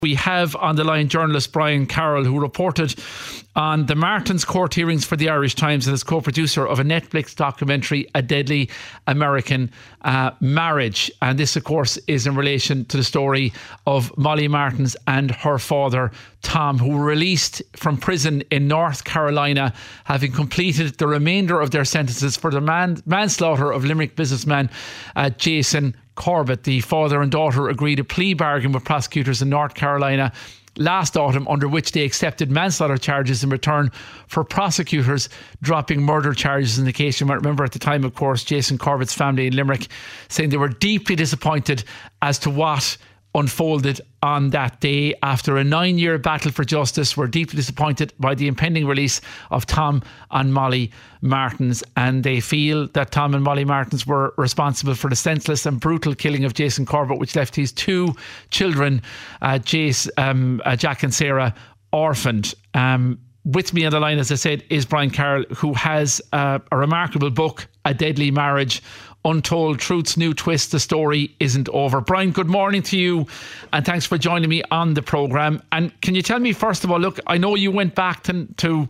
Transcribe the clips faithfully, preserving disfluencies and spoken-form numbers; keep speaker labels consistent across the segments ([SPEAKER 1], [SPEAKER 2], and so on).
[SPEAKER 1] We have on the line journalist Brian Carroll, who reported on the Martins court hearings for the Irish Times and is co-producer of a Netflix documentary, A Deadly American uh, Marriage. And this, of course, is in relation to the story of Molly Martins and her father, Tom, who were released from prison in North Carolina, having completed the remainder of their sentences for the man- manslaughter of Limerick businessman uh, Jason Corbett. The father and daughter agreed a plea bargain with prosecutors in North Carolina last autumn, under which they accepted manslaughter charges in return for prosecutors dropping murder charges in the case. You might remember at the time, of course, Jason Corbett's family in Limerick saying they were deeply disappointed as to what unfolded on that day. After a nine-year battle for justice, were deeply disappointed by the impending release of Tom and Molly Martins, and they feel that Tom and Molly Martins were responsible for the senseless and brutal killing of Jason Corbett, which left his two children, uh, Jace, um, uh, Jack and Sarah, orphaned. Um, with me on the line, as I said, is Brian Carroll, who has uh, a remarkable book, A Deadly Marriage, Untold Truths, New Twists, The Story Isn't Over. Brian, good morning to you and thanks for joining me on the programme. And can you tell me, first of all, look, I know you went back to, to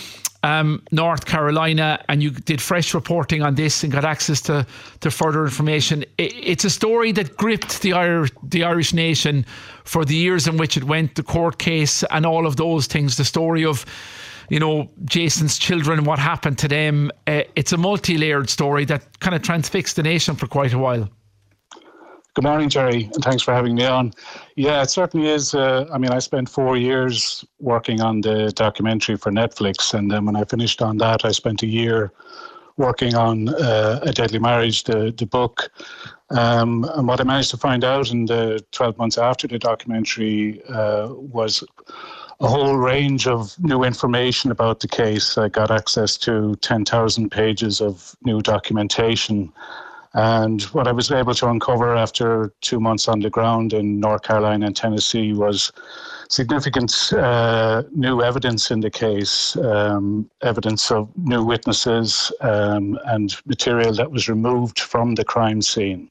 [SPEAKER 1] um, North Carolina and you did fresh reporting on this and got access to, to further information. It, it's a story that gripped the Irish, the Irish nation for the years in which it went, the court case and all of those things, the story of, you know, Jason's children and what happened to them. Uh, it's a multi-layered story that kind of transfixed the nation for quite a while.
[SPEAKER 2] Good morning, Jerry, and thanks for having me on. Yeah, it certainly is. Uh, I mean, I spent four years working on the documentary for Netflix, and then when I finished on that, I spent a year working on uh, A Deadly Marriage, the, the book. Um, and what I managed to find out in the twelve months after the documentary uh, was a whole range of new information about the case. I got access to ten thousand pages of new documentation. And what I was able to uncover after two months on the ground in North Carolina and Tennessee was significant uh, new evidence in the case, um, evidence of new witnesses um, and material that was removed from the crime scene.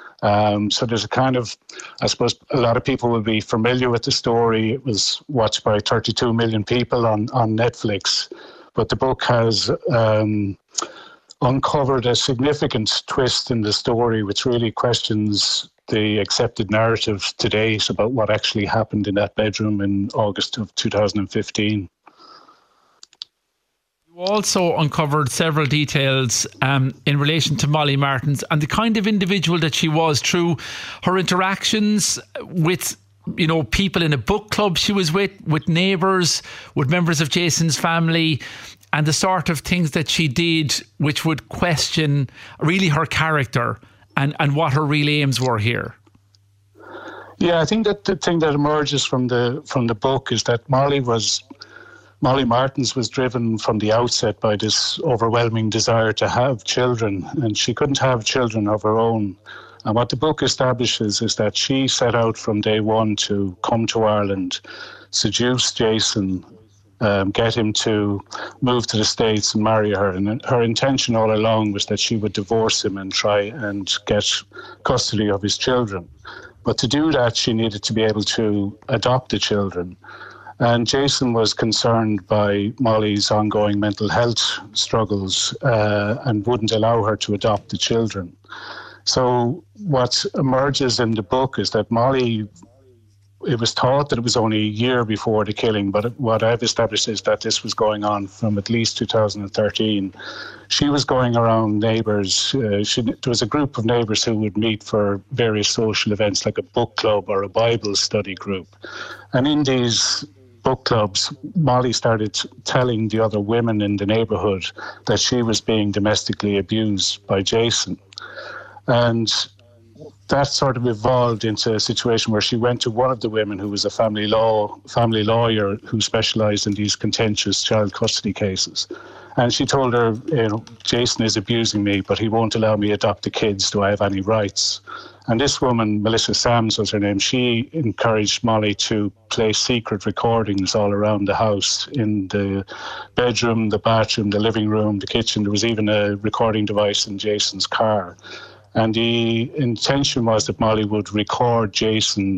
[SPEAKER 2] Um, so there's a kind of, I suppose a lot of people will be familiar with the story. It was watched by thirty-two million people on, on Netflix, but the book has um, uncovered a significant twist in the story, which really questions the accepted narrative to date about what actually happened in that bedroom in August of two thousand fifteen.
[SPEAKER 1] You also uncovered several details um, in relation to Molly Martins and the kind of individual that she was through her interactions with, you know, people in a book club she was with, with neighbours, with members of Jason's family, and the sort of things that she did which would question really her character and, and what her real aims were here.
[SPEAKER 2] Yeah, I think that the thing that emerges from the from the book is that Molly was Molly Martins was driven from the outset by this overwhelming desire to have children, and she couldn't have children of her own. And what the book establishes is that she set out from day one to come to Ireland, seduce Jason, um, get him to move to the States and marry her. And her intention all along was that she would divorce him and try and get custody of his children. But to do that, she needed to be able to adopt the children. And Jason was concerned by Molly's ongoing mental health struggles uh, and wouldn't allow her to adopt the children. So what emerges in the book is that Molly, it was thought that it was only a year before the killing, but what I've established is that this was going on from at least two thousand thirteen. She was going around neighbours. Uh, she, there was a group of neighbours who would meet for various social events like a book club or a Bible study group. And in these book clubs, Molly started telling the other women in the neighbourhood that she was being domestically abused by Jason. And that sort of evolved into a situation where she went to one of the women who was a family law family lawyer who specialised in these contentious child custody cases. And she told her, you know, Jason is abusing me, but he won't allow me to adopt the kids. Do I have any rights? And this woman, Melissa Sams was her name, she encouraged Molly to play secret recordings all around the house, in the bedroom, the bathroom, the living room, the kitchen. There was even a recording device in Jason's car. And the intention was that Molly would record Jason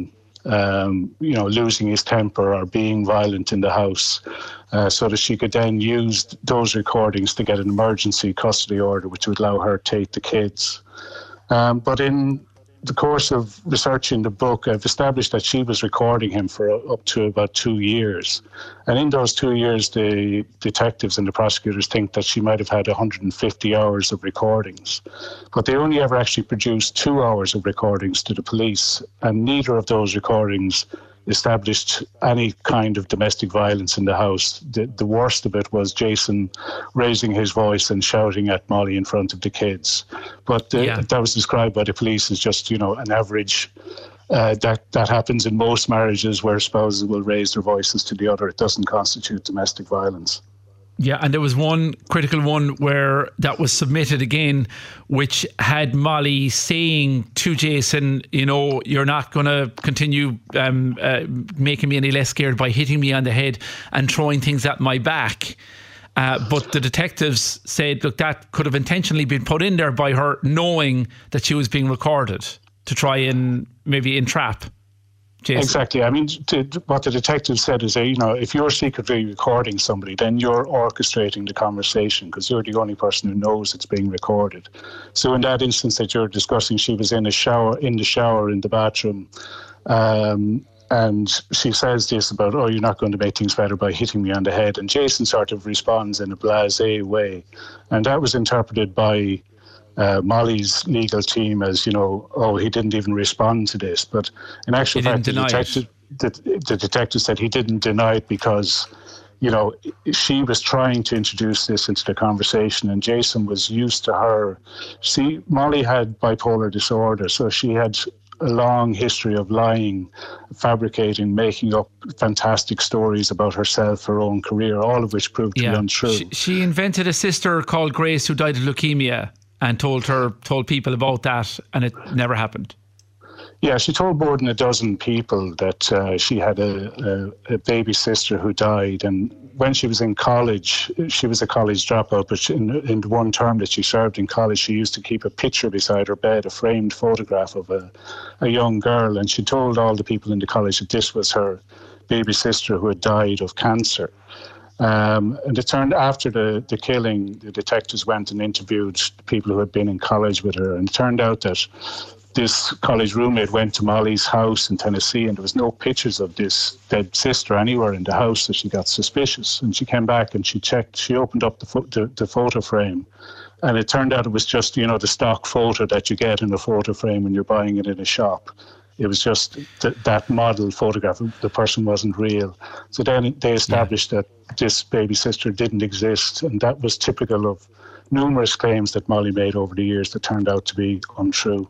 [SPEAKER 2] um, you know, losing his temper or being violent in the house, uh, so that she could then use those recordings to get an emergency custody order, which would allow her to take the kids. Um, but in the course of researching the book, I've established that she was recording him for up to about two years. And in those two years, the detectives and the prosecutors think that she might have had one hundred fifty hours of recordings. But they only ever actually produced two hours of recordings to the police. And neither of those recordings established any kind of domestic violence in the house. The, the worst of it was Jason raising his voice and shouting at Molly in front of the kids. But the, yeah. that was described by the police as just, you know, an average. Uh, that, that happens in most marriages where spouses will raise their voices to the other. It doesn't constitute domestic violence.
[SPEAKER 1] Yeah, and there was one critical one where that was submitted again, which had Molly saying to Jason, you know, you're not going to continue um, uh, making me any less scared by hitting me on the head and throwing things at my back. Uh, but the detectives said, look, that could have intentionally been put in there by her knowing that she was being recorded to try and maybe entrap Jason.
[SPEAKER 2] Exactly. I mean, to, what the detective said is, that, you know, if you're secretly recording somebody, then you're orchestrating the conversation because you're the only person who knows it's being recorded. So in that instance that you're discussing, she was in a shower, in the shower in the bathroom, um, and she says this about, oh, you're not going to make things better by hitting me on the head. And Jason sort of responds in a blasé way, and that was interpreted by Uh, Molly's legal team as, you know, oh, he didn't even respond to this. But in actual fact, the detective, the, the detective said he didn't deny it because, you know, she was trying to introduce this into the conversation and Jason was used to her. See, Molly had bipolar disorder, so she had a long history of lying, fabricating, making up fantastic stories about herself, her own career, all of which proved yeah. to be untrue.
[SPEAKER 1] She, she invented a sister called Grace who died of leukemia, and told her, told people about that, and it never happened.
[SPEAKER 2] Yeah, she told more than a dozen people that uh, she had a, a, a baby sister who died. And when she was in college, she was a college dropout, but in, in the one term that she served in college, she used to keep a picture beside her bed, a framed photograph of a, a young girl. And she told all the people in the college that this was her baby sister who had died of cancer. Um, and it turned after the, the killing, the detectives went and interviewed the people who had been in college with her. And it turned out that this college roommate went to Molly's house in Tennessee and there was no pictures of this dead sister anywhere in the house, so she got suspicious. And she came back and she checked, she opened up the, fo- the, the photo frame. And it turned out it was just, you know, the stock photo that you get in a photo frame when you're buying it in a shop. It was just th- that model photograph. The person wasn't real. So then they established yeah. that this baby sister didn't exist. And that was typical of numerous claims that Molly made over the years that turned out to be untrue.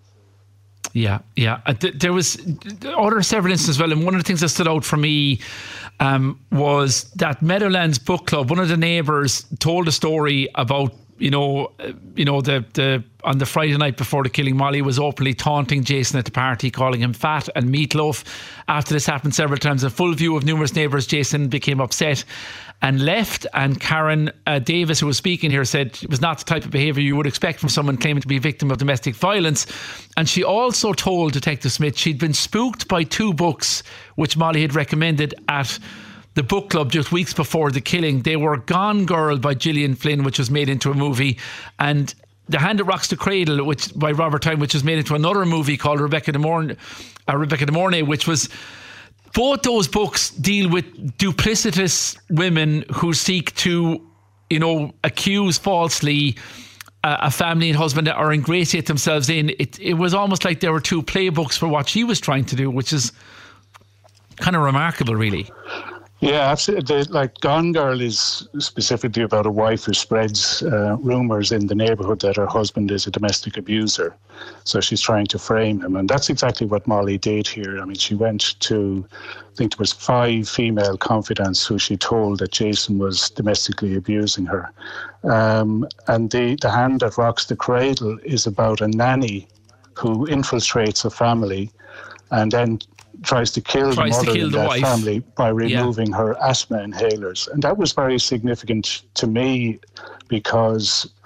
[SPEAKER 1] Yeah, yeah. Uh, th- there was other several instances as well. And one of the things that stood out for me um, was that Meadowlands Book Club, one of the neighbours told a story about, you know, uh, you know, the the on the Friday night before the killing, Molly was openly taunting Jason at the party, calling him fat and meatloaf. After this happened several times, in full view of numerous neighbours, Jason became upset and left. And Karen uh, Davis, who was speaking here, said it was not the type of behaviour you would expect from someone claiming to be a victim of domestic violence. And she also told Detective Smith she'd been spooked by two books which Molly had recommended at the book club just weeks before the killing. They were Gone Girl by Gillian Flynn, which was made into a movie, and The Hand That Rocks the Cradle, which by Robert Tyne, which was made into another movie called Rebecca de Mornay, uh, Rebecca de Mornay, which was, both those books deal with duplicitous women who seek to, you know, accuse falsely uh, a family and husband or ingratiate themselves in. It, it was almost like there were two playbooks for what she was trying to do, which is kind of remarkable, really.
[SPEAKER 2] Yeah, absolutely. Like Gone Girl is specifically about a wife who spreads uh, rumours in the neighbourhood that her husband is a domestic abuser. So she's trying to frame him. And that's exactly what Molly did here. I mean, she went to, I think there was five female confidants who she told that Jason was domestically abusing her. Um, and the, the Hand That Rocks the Cradle is about a nanny who infiltrates a family and then tries to kill tries the mother
[SPEAKER 1] kill
[SPEAKER 2] in
[SPEAKER 1] the
[SPEAKER 2] that
[SPEAKER 1] wife.
[SPEAKER 2] family by removing
[SPEAKER 1] yeah.
[SPEAKER 2] her asthma inhalers. And that was very significant to me because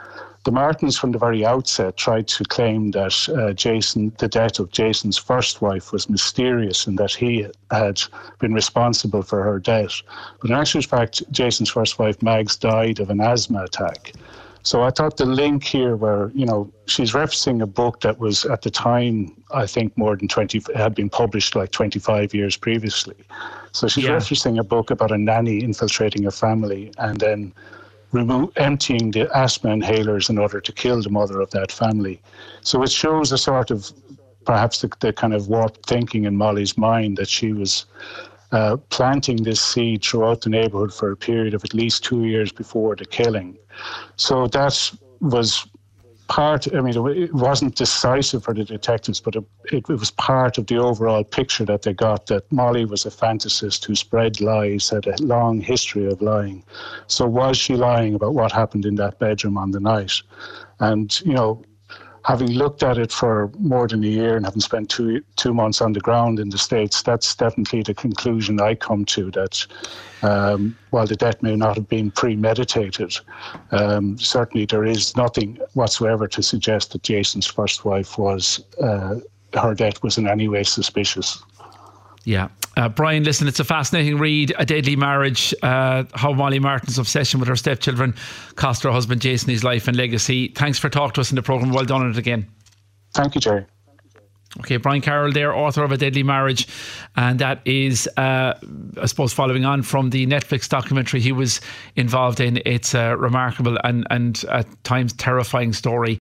[SPEAKER 2] the Martins from the very outset tried to claim that uh, Jason, the death of Jason's first wife was mysterious and that he had been responsible for her death. But in actual fact, Jason's first wife, Mags, died of an asthma attack. So I thought the link here where, you know, she's referencing a book that was at the time, I think more than twenty, had been published like twenty-five years previously. So she's yeah. referencing a book about a nanny infiltrating a family and then remove, emptying the asthma inhalers in order to kill the mother of that family. So it shows a sort of, perhaps the, the kind of warped thinking in Molly's mind that she was uh, planting this seed throughout the neighbourhood for a period of at least two years before the killing. So that was part, I mean, it wasn't decisive for the detectives, but it, it was part of the overall picture that they got, that Molly was a fantasist who spread lies, had a long history of lying. So was she lying about what happened in that bedroom on the night? And, you know, having looked at it for more than a year and having spent two two months on the ground in the States, that's definitely the conclusion I come to, that um, while the death may not have been premeditated, um, certainly there is nothing whatsoever to suggest that Jason's first wife was, uh, her death was in any way suspicious.
[SPEAKER 1] Yeah. Uh, Brian, listen, it's a fascinating read, A Deadly Marriage, uh, how Molly Martin's obsession with her stepchildren cost her husband Jason his life and legacy. Thanks for talking to us in the programme. Well done on it again.
[SPEAKER 2] Thank you, Jerry.
[SPEAKER 1] Okay, Brian Carroll there, author of A Deadly Marriage, and that is, uh, I suppose, following on from the Netflix documentary he was involved in. It's a remarkable and, and at times terrifying story.